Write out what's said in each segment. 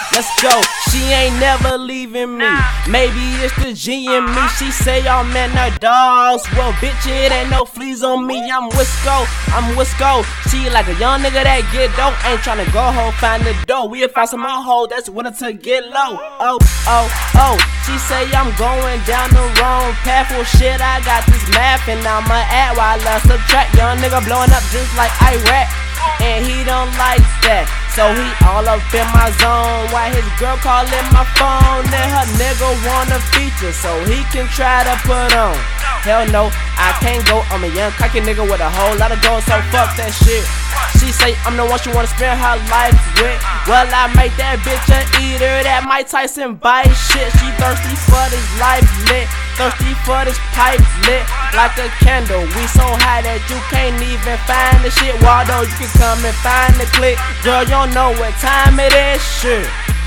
let's go. She ain't never leaving me. Maybe it's the G in me. She say y'all men are dogs. Well, bitch, it ain't no fleas on me. I'm Wisco. She like a young nigga that get dope. Ain't tryna go home, find the dough. We'll find some more hoes that's willing to get low. Oh. She say I'm going down the wrong path. Well, shit, I got this math and I'ma add while I subtract. Young nigga blowing up just like Iraq, and he don't like that. So he all up in my zone. Why his girl calling my phone? And her nigga want a feature so he can try to put on. Hell no, I can't go. I'm a young cocky nigga with a whole lot of gold, so fuck that shit. She say I'm the one she wanna spend her life with. Well, I make that bitch a eater, that Mike Tyson bite shit. She thirsty for this life lit, thirsty for this pipe lit like a candle. We so high that you can't even find the shit. Waldo, you can come and find the click. Girl, you don't know what time it is, shit.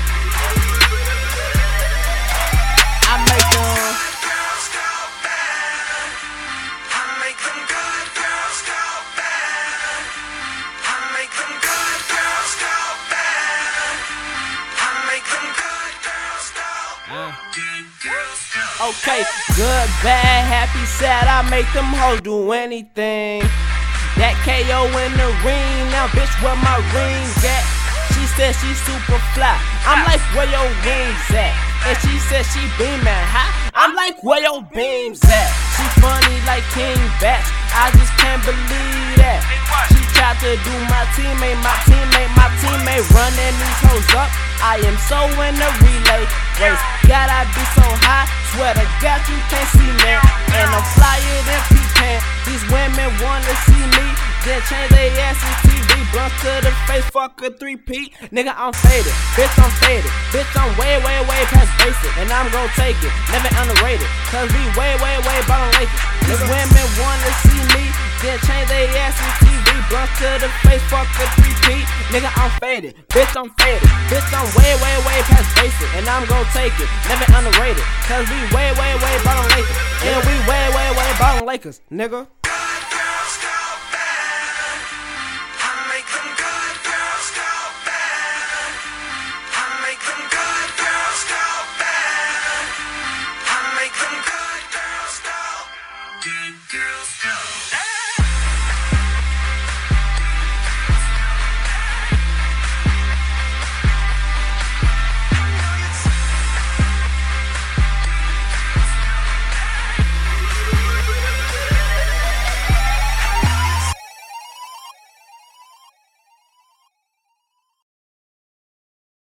I make them girls go bad. I make them good girls go bad. I make them good girls go bad. I make them good girls go bad. okay, good, bad, happy, sad. I make them hoes do anything. That KO in the ring, now bitch, where my rings at? She said she super fly. I'm like, where your rings at? And she said she beamin' high. I'm like, where your beams at? She funny like King Batch. I just can't believe that. She tried to do my teammate running these hoes up. I am so in the relay race. Gotta be so high, swear to God you can't see me. And I'm flyer than Pecan. These women wanna see me, then change they ass in TV. Blunts to the face, fuck a 3P. Nigga, I'm faded, bitch, I'm faded. Bitch, I'm way past basic, and I'm gon' take it, never underrated. Cause we way bottom Lakers. These women wanna see me, then change they ass in TV. Blunts to the face, fuck a 3P. Nigga, I'm faded, bitch, I'm faded. Bitch, I'm way past basic, and I'm gon' take it, never underrated. Cause we way bottom Lakers, and we way bottom Lakers, nigga.